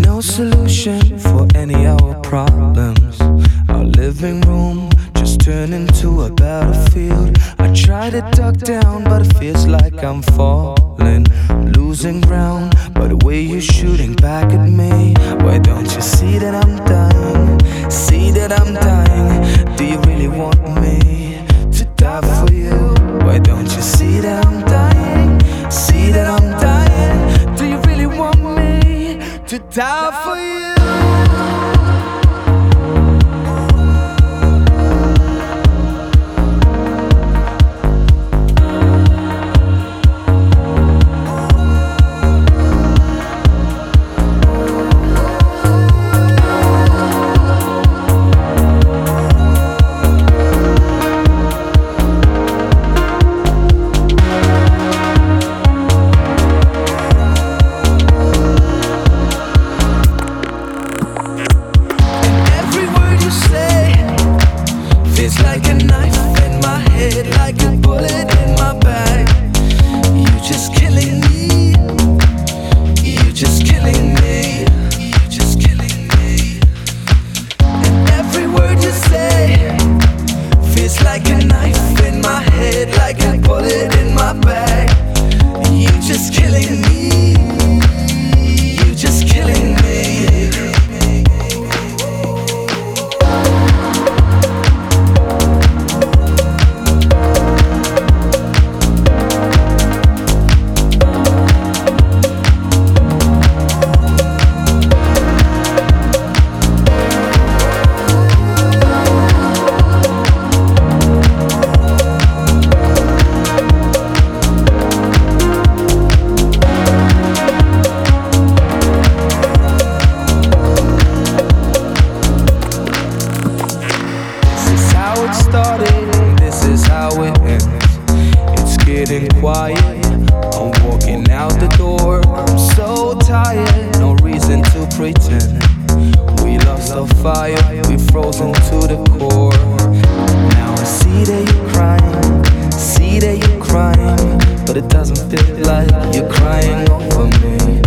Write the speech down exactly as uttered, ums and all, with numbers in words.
no solution for any of our problems. Our living room just turned into a battlefield. I try to duck down, but it feels like I'm falling. I'm losing ground by the way you're shooting back at me. Why don't you see that I'm dying? See that I'm dying. Do you really want me to die for you? Why don't you see that I'm dying? See that I'm dying. Do you really want me to die for you? It's like a knife in my head, like a bullet in my back. You're just killing me. You're just killing me. You're just killing me. And every word you say feels like a knife in my head, like a bullet in my back. You're just killing me. You're just killing me. Started, this is how it ends. It's getting quiet, I'm walking out the door. I'm so tired, no reason to pretend. We lost our fire, we frozen to the core. Now I see that you're crying, see that you're crying, but it doesn't feel like you're crying over me.